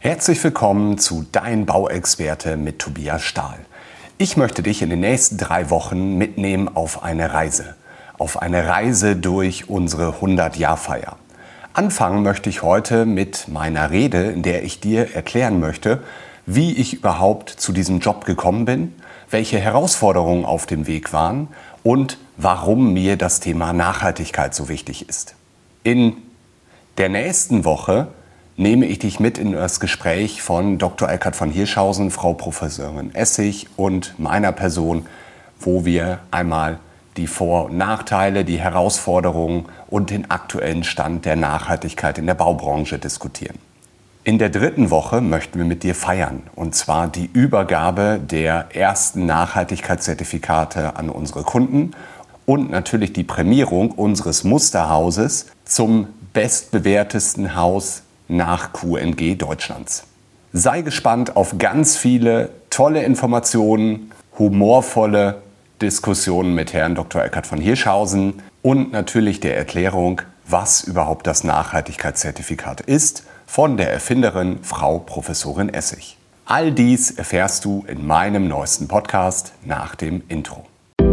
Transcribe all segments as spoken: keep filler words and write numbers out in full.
Herzlich willkommen zu Dein Bauexperte mit Tobias Stahl. Ich möchte dich in den nächsten drei Wochen mitnehmen auf eine Reise. Auf eine Reise durch unsere hundert-Jahr-Feier. Anfangen möchte ich heute mit meiner Rede, in der ich dir erklären möchte, wie ich überhaupt zu diesem Job gekommen bin, welche Herausforderungen auf dem Weg waren und warum mir das Thema Nachhaltigkeit so wichtig ist. In der nächsten Woche nehme ich dich mit in das Gespräch von Doktor Eckhard von Hirschhausen, Frau Professorin Essig und meiner Person, wo wir einmal die Vor- und Nachteile, die Herausforderungen und den aktuellen Stand der Nachhaltigkeit in der Baubranche diskutieren. In der dritten Woche möchten wir mit dir feiern, und zwar die Übergabe der ersten Nachhaltigkeitszertifikate an unsere Kunden und natürlich die Prämierung unseres Musterhauses zum bestbewertesten Haus nach Q N G Deutschlands. Sei gespannt auf ganz viele tolle Informationen, humorvolle Diskussionen mit Herrn Doktor Eckhard von Hirschhausen und natürlich der Erklärung, was überhaupt das Nachhaltigkeitszertifikat ist, von der Erfinderin Frau Professorin Essig. All dies erfährst du in meinem neuesten Podcast nach dem Intro.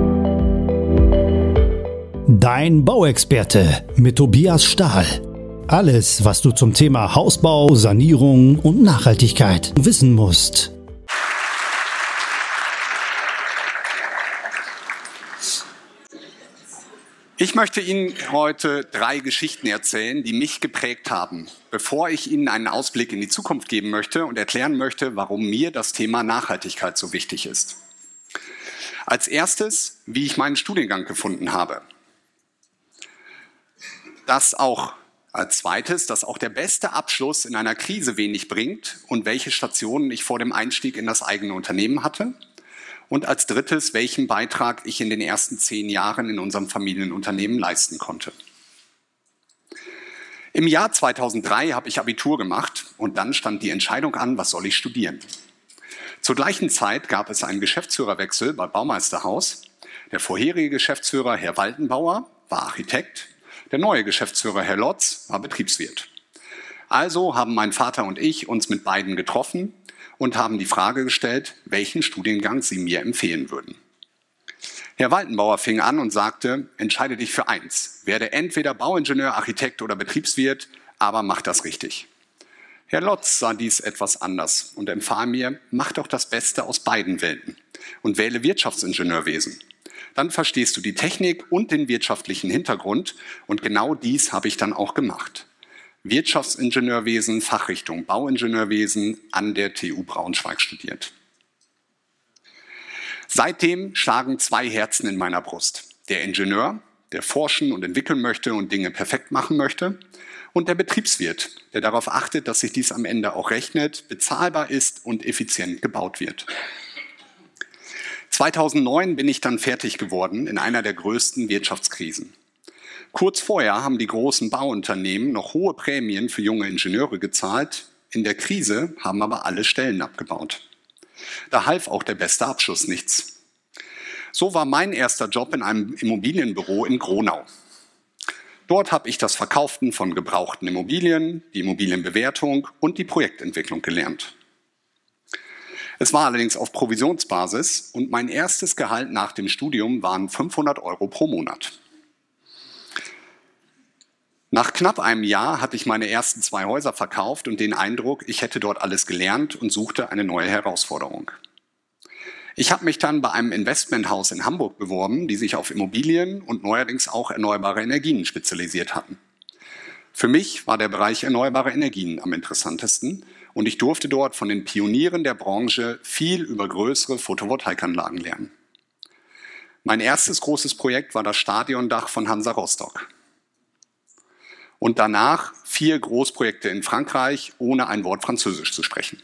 Dein Bauexperte mit Tobias Stahl. Alles, was du zum Thema Hausbau, Sanierung und Nachhaltigkeit wissen musst. Ich möchte Ihnen heute drei Geschichten erzählen, die mich geprägt haben, bevor ich Ihnen einen Ausblick in die Zukunft geben möchte und erklären möchte, warum mir das Thema Nachhaltigkeit so wichtig ist. Als erstes, wie ich meinen Studiengang gefunden habe. Das auch Als zweites, dass auch der beste Abschluss in einer Krise wenig bringt und welche Stationen ich vor dem Einstieg in das eigene Unternehmen hatte. Und als drittes, welchen Beitrag ich in den ersten zehn Jahren in unserem Familienunternehmen leisten konnte. Im Jahr zweitausenddrei habe ich Abitur gemacht und dann stand die Entscheidung an, was soll ich studieren. Zur gleichen Zeit gab es einen Geschäftsführerwechsel bei Baumeisterhaus. Der vorherige Geschäftsführer, Herr Waltenbauer, war Architekt. Der neue Geschäftsführer, Herr Lotz, war Betriebswirt. Also haben mein Vater und ich uns mit beiden getroffen und haben die Frage gestellt, welchen Studiengang sie mir empfehlen würden. Herr Waltenbauer fing an und sagte, entscheide dich für eins. Werde entweder Bauingenieur, Architekt oder Betriebswirt, aber mach das richtig. Herr Lotz sah dies etwas anders und empfahl mir, mach doch das Beste aus beiden Welten und wähle Wirtschaftsingenieurwesen. Dann verstehst du die Technik und den wirtschaftlichen Hintergrund und genau dies habe ich dann auch gemacht. Wirtschaftsingenieurwesen, Fachrichtung Bauingenieurwesen an der T U Braunschweig studiert. Seitdem schlagen zwei Herzen in meiner Brust. Der Ingenieur, der forschen und entwickeln möchte und Dinge perfekt machen möchte, und der Betriebswirt, der darauf achtet, dass sich dies am Ende auch rechnet, bezahlbar ist und effizient gebaut wird. zweitausendneun bin ich dann fertig geworden in einer der größten Wirtschaftskrisen. Kurz vorher haben die großen Bauunternehmen noch hohe Prämien für junge Ingenieure gezahlt. In der Krise haben aber alle Stellen abgebaut. Da half auch der beste Abschluss nichts. So war mein erster Job in einem Immobilienbüro in Gronau. Dort habe ich das Verkaufen von gebrauchten Immobilien, die Immobilienbewertung und die Projektentwicklung gelernt. Es war allerdings auf Provisionsbasis und mein erstes Gehalt nach dem Studium waren fünfhundert Euro pro Monat. Nach knapp einem Jahr hatte ich meine ersten zwei Häuser verkauft und den Eindruck, ich hätte dort alles gelernt und suchte eine neue Herausforderung. Ich habe mich dann bei einem Investmenthaus in Hamburg beworben, die sich auf Immobilien und neuerdings auch erneuerbare Energien spezialisiert hatten. Für mich war der Bereich erneuerbare Energien am interessantesten und ich durfte dort von den Pionieren der Branche viel über größere Photovoltaikanlagen lernen. Mein erstes großes Projekt war das Stadiondach von Hansa Rostock. Und danach vier Großprojekte in Frankreich, ohne ein Wort Französisch zu sprechen.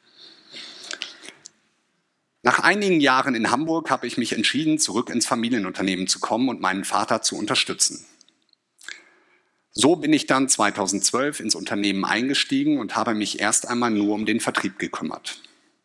Nach einigen Jahren in Hamburg habe ich mich entschieden, zurück ins Familienunternehmen zu kommen und meinen Vater zu unterstützen. So bin ich dann zweitausendzwölf ins Unternehmen eingestiegen und habe mich erst einmal nur um den Vertrieb gekümmert.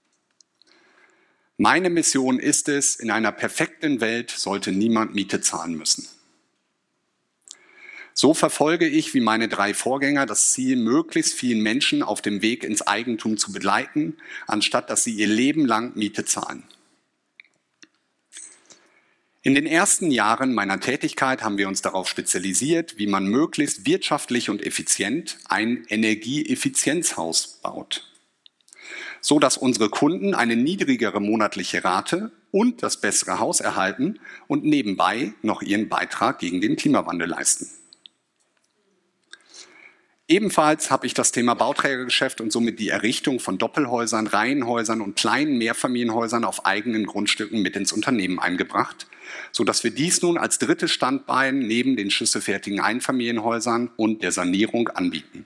Meine Mission ist es, in einer perfekten Welt sollte niemand Miete zahlen müssen. So verfolge ich wie meine drei Vorgänger das Ziel, möglichst vielen Menschen auf dem Weg ins Eigentum zu begleiten, anstatt dass sie ihr Leben lang Miete zahlen. In den ersten Jahren meiner Tätigkeit haben wir uns darauf spezialisiert, wie man möglichst wirtschaftlich und effizient ein Energieeffizienzhaus baut, so dass unsere Kunden eine niedrigere monatliche Rate und das bessere Haus erhalten und nebenbei noch ihren Beitrag gegen den Klimawandel leisten. Ebenfalls habe ich das Thema Bauträgergeschäft und somit die Errichtung von Doppelhäusern, Reihenhäusern und kleinen Mehrfamilienhäusern auf eigenen Grundstücken mit ins Unternehmen eingebracht, sodass wir dies nun als drittes Standbein neben den schlüsselfertigen Einfamilienhäusern und der Sanierung anbieten.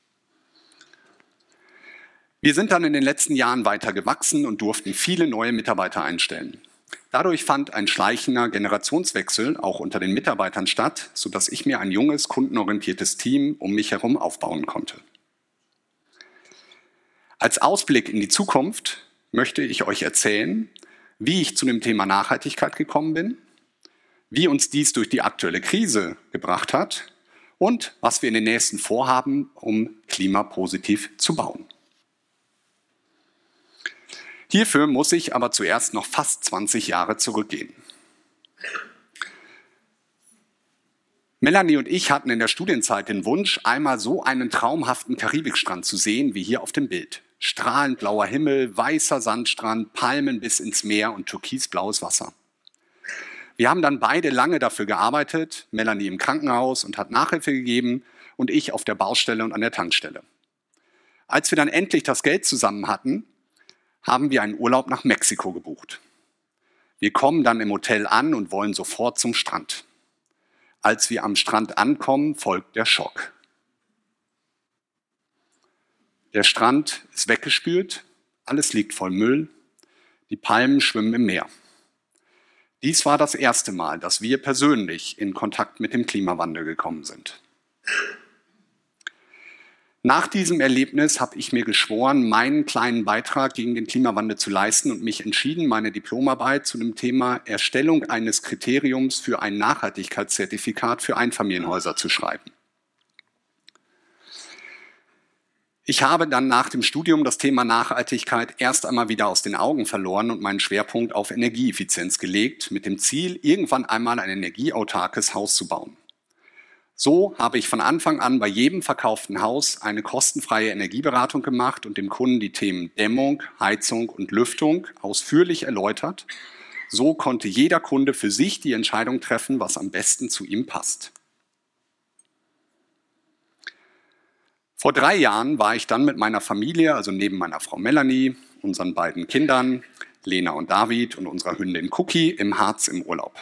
Wir sind dann in den letzten Jahren weiter gewachsen und durften viele neue Mitarbeiter einstellen. Dadurch fand ein schleichender Generationswechsel auch unter den Mitarbeitern statt, sodass ich mir ein junges, kundenorientiertes Team um mich herum aufbauen konnte. Als Ausblick in die Zukunft möchte ich euch erzählen, wie ich zu dem Thema Nachhaltigkeit gekommen bin, wie uns dies durch die aktuelle Krise gebracht hat und was wir in den nächsten vorhaben, um klimapositiv zu bauen. Hierfür muss ich aber zuerst noch fast zwanzig Jahre zurückgehen. Melanie und ich hatten in der Studienzeit den Wunsch, einmal so einen traumhaften Karibikstrand zu sehen, wie hier auf dem Bild. Strahlend blauer Himmel, weißer Sandstrand, Palmen bis ins Meer und türkisblaues Wasser. Wir haben dann beide lange dafür gearbeitet, Melanie im Krankenhaus und hat Nachhilfe gegeben und ich auf der Baustelle und an der Tankstelle. Als wir dann endlich das Geld zusammen hatten, haben wir einen Urlaub nach Mexiko gebucht. Wir kommen dann im Hotel an und wollen sofort zum Strand. Als wir am Strand ankommen, folgt der Schock. Der Strand ist weggespült, alles liegt voll Müll, die Palmen schwimmen im Meer. Dies war das erste Mal, dass wir persönlich in Kontakt mit dem Klimawandel gekommen sind. Nach diesem Erlebnis habe ich mir geschworen, meinen kleinen Beitrag gegen den Klimawandel zu leisten und mich entschieden, meine Diplomarbeit zu dem Thema Erstellung eines Kriteriums für ein Nachhaltigkeitszertifikat für Einfamilienhäuser zu schreiben. Ich habe dann nach dem Studium das Thema Nachhaltigkeit erst einmal wieder aus den Augen verloren und meinen Schwerpunkt auf Energieeffizienz gelegt, mit dem Ziel, irgendwann einmal ein energieautarkes Haus zu bauen. So habe ich von Anfang an bei jedem verkauften Haus eine kostenfreie Energieberatung gemacht und dem Kunden die Themen Dämmung, Heizung und Lüftung ausführlich erläutert. So konnte jeder Kunde für sich die Entscheidung treffen, was am besten zu ihm passt. Vor drei Jahren war ich dann mit meiner Familie, also neben meiner Frau Melanie, unseren beiden Kindern, Lena und David und unserer Hündin Cookie, im Harz im Urlaub.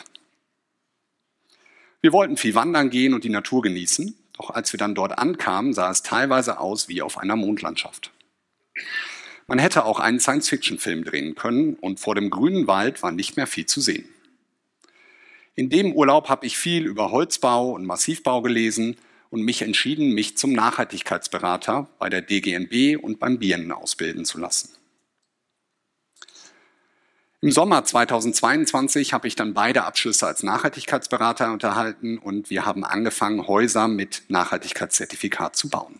Wir wollten viel wandern gehen und die Natur genießen, doch als wir dann dort ankamen, sah es teilweise aus wie auf einer Mondlandschaft. Man hätte auch einen Science-Fiction-Film drehen können und vor dem grünen Wald war nicht mehr viel zu sehen. In dem Urlaub habe ich viel über Holzbau und Massivbau gelesen und mich entschieden, mich zum Nachhaltigkeitsberater bei der D G N B und beim B I N ausbilden zu lassen. Im Sommer zweitausendzweiundzwanzig habe ich dann beide Abschlüsse als Nachhaltigkeitsberater unterhalten und wir haben angefangen, Häuser mit Nachhaltigkeitszertifikat zu bauen.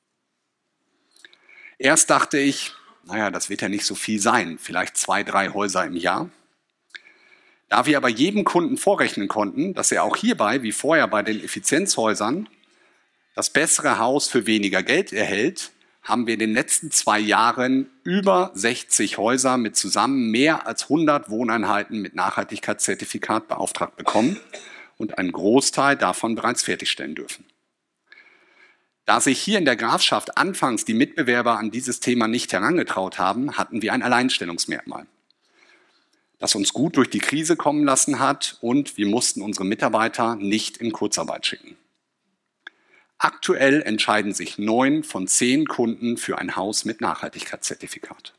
Erst dachte ich, naja, das wird ja nicht so viel sein, vielleicht zwei, drei Häuser im Jahr. Da wir aber jedem Kunden vorrechnen konnten, dass er auch hierbei, wie vorher bei den Effizienzhäusern, das bessere Haus für weniger Geld erhält, haben wir in den letzten zwei Jahren über sechzig Häuser mit zusammen mehr als hundert Wohneinheiten mit Nachhaltigkeitszertifikat beauftragt bekommen und einen Großteil davon bereits fertigstellen dürfen. Da sich hier in der Grafschaft anfangs die Mitbewerber an dieses Thema nicht herangetraut haben, hatten wir ein Alleinstellungsmerkmal, das uns gut durch die Krise kommen lassen hat und wir mussten unsere Mitarbeiter nicht in Kurzarbeit schicken. Aktuell entscheiden sich neun von zehn Kunden für ein Haus mit Nachhaltigkeitszertifikat.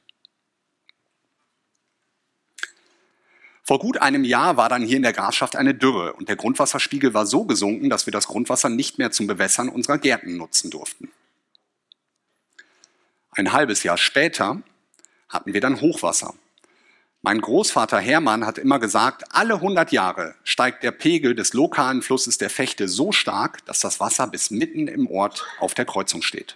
Vor gut einem Jahr war dann hier in der Grafschaft eine Dürre und der Grundwasserspiegel war so gesunken, dass wir das Grundwasser nicht mehr zum Bewässern unserer Gärten nutzen durften. Ein halbes Jahr später hatten wir dann Hochwasser. Mein Großvater Hermann hat immer gesagt, alle hundert Jahre steigt der Pegel des lokalen Flusses der Vechte so stark, dass das Wasser bis mitten im Ort auf der Kreuzung steht.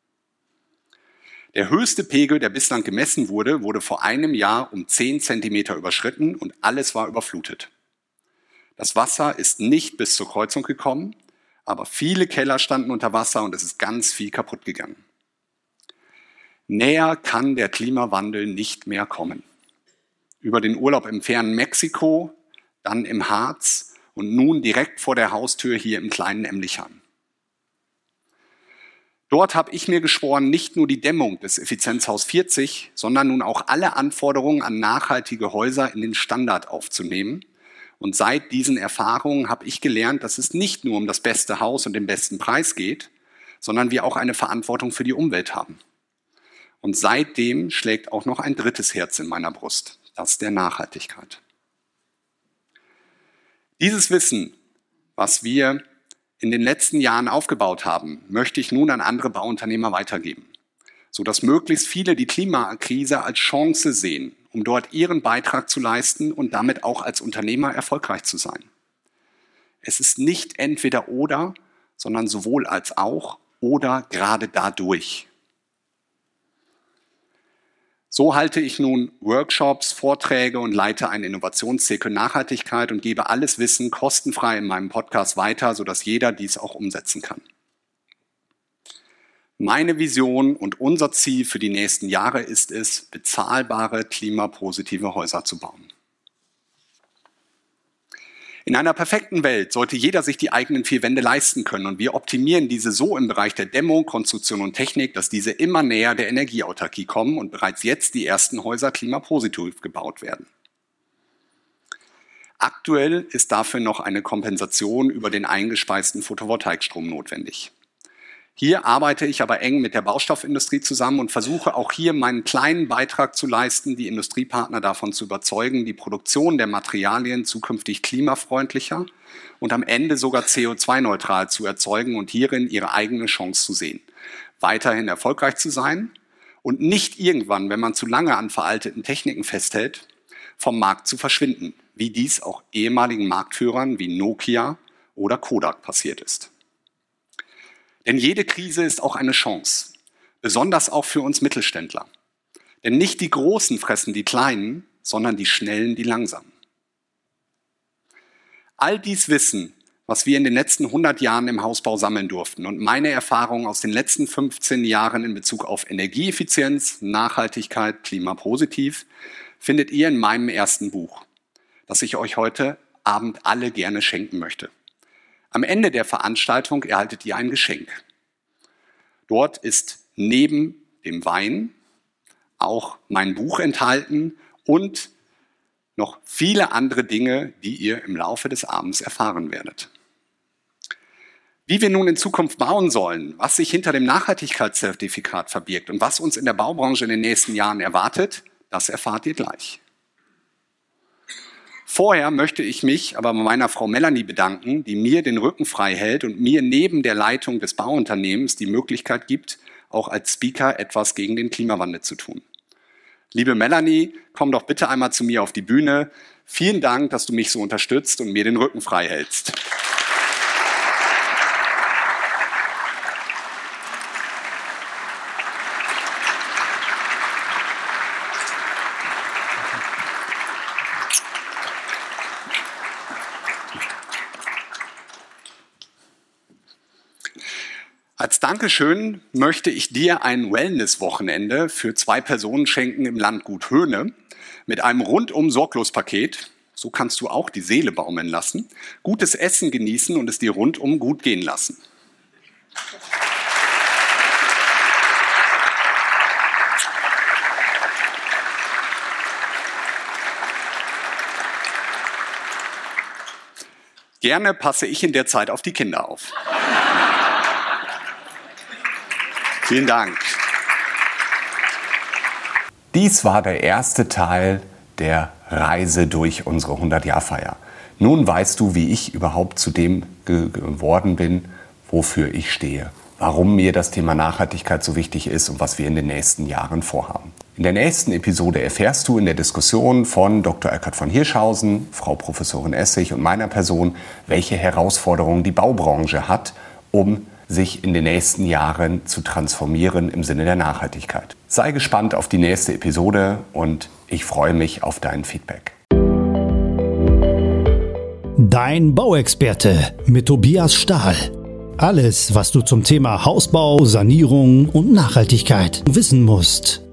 Der höchste Pegel, der bislang gemessen wurde, wurde vor einem Jahr um zehn Zentimeter überschritten und alles war überflutet. Das Wasser ist nicht bis zur Kreuzung gekommen, aber viele Keller standen unter Wasser und es ist ganz viel kaputt gegangen. Näher kann der Klimawandel nicht mehr kommen. Über den Urlaub im fernen Mexiko, dann im Harz und nun direkt vor der Haustür hier im kleinen Emlichheim. Dort habe ich mir geschworen, nicht nur die Dämmung des Effizienzhaus vierzig, sondern nun auch alle Anforderungen an nachhaltige Häuser in den Standard aufzunehmen. Und seit diesen Erfahrungen habe ich gelernt, dass es nicht nur um das beste Haus und den besten Preis geht, sondern wir auch eine Verantwortung für die Umwelt haben. Und seitdem schlägt auch noch ein drittes Herz in meiner Brust. Das der Nachhaltigkeit. Dieses Wissen, was wir in den letzten Jahren aufgebaut haben, möchte ich nun an andere Bauunternehmer weitergeben, sodass möglichst viele die Klimakrise als Chance sehen, um dort ihren Beitrag zu leisten und damit auch als Unternehmer erfolgreich zu sein. Es ist nicht entweder oder, sondern sowohl als auch oder gerade dadurch. So halte ich nun Workshops, Vorträge und leite einen Innovationszirkel Nachhaltigkeit und gebe alles Wissen kostenfrei in meinem Podcast weiter, sodass jeder dies auch umsetzen kann. Meine Vision und unser Ziel für die nächsten Jahre ist es, bezahlbare, klimapositive Häuser zu bauen. In einer perfekten Welt sollte jeder sich die eigenen vier Wände leisten können und wir optimieren diese so im Bereich der Dämmung, Konstruktion und Technik, dass diese immer näher der Energieautarkie kommen und bereits jetzt die ersten Häuser klimapositiv gebaut werden. Aktuell ist dafür noch eine Kompensation über den eingespeisten Photovoltaikstrom notwendig. Hier arbeite ich aber eng mit der Baustoffindustrie zusammen und versuche auch hier meinen kleinen Beitrag zu leisten, die Industriepartner davon zu überzeugen, die Produktion der Materialien zukünftig klimafreundlicher und am Ende sogar C O zwei neutral zu erzeugen und hierin ihre eigene Chance zu sehen, weiterhin erfolgreich zu sein und nicht irgendwann, wenn man zu lange an veralteten Techniken festhält, vom Markt zu verschwinden, wie dies auch ehemaligen Marktführern wie Nokia oder Kodak passiert ist. Denn jede Krise ist auch eine Chance, besonders auch für uns Mittelständler. Denn nicht die Großen fressen die Kleinen, sondern die Schnellen die Langsamen. All dies Wissen, was wir in den letzten hundert Jahren im Hausbau sammeln durften und meine Erfahrungen aus den letzten fünfzehn Jahren in Bezug auf Energieeffizienz, Nachhaltigkeit, Klimapositiv, findet ihr in meinem ersten Buch, das ich euch heute Abend alle gerne schenken möchte. Am Ende der Veranstaltung erhaltet ihr ein Geschenk. Dort ist neben dem Wein auch mein Buch enthalten und noch viele andere Dinge, die ihr im Laufe des Abends erfahren werdet. Wie wir nun in Zukunft bauen sollen, was sich hinter dem Nachhaltigkeitszertifikat verbirgt und was uns in der Baubranche in den nächsten Jahren erwartet, das erfahrt ihr gleich. Vorher möchte ich mich aber bei meiner Frau Melanie bedanken, die mir den Rücken frei hält und mir neben der Leitung des Bauunternehmens die Möglichkeit gibt, auch als Speaker etwas gegen den Klimawandel zu tun. Liebe Melanie, komm doch bitte einmal zu mir auf die Bühne. Vielen Dank, dass du mich so unterstützt und mir den Rücken frei hältst. Als Dankeschön möchte ich dir ein Wellness-Wochenende für zwei Personen schenken im Landgut Höhne mit einem Rundum-Sorglos-Paket. So kannst du auch die Seele baumeln lassen, gutes Essen genießen und es dir rundum gut gehen lassen. Gerne passe ich in der Zeit auf die Kinder auf. Vielen Dank. Dies war der erste Teil der Reise durch unsere hundert-Jahr-Feier. Nun weißt du, wie ich überhaupt zu dem geworden bin, wofür ich stehe, warum mir das Thema Nachhaltigkeit so wichtig ist und was wir in den nächsten Jahren vorhaben. In der nächsten Episode erfährst du in der Diskussion von Doktor Eckhard von Hirschhausen, Frau Professorin Essig und meiner Person, welche Herausforderungen die Baubranche hat, um sich in den nächsten Jahren zu transformieren im Sinne der Nachhaltigkeit. Sei gespannt auf die nächste Episode und ich freue mich auf dein Feedback. Dein Bauexperte mit Tobias Stahl. Alles, was du zum Thema Hausbau, Sanierung und Nachhaltigkeit wissen musst.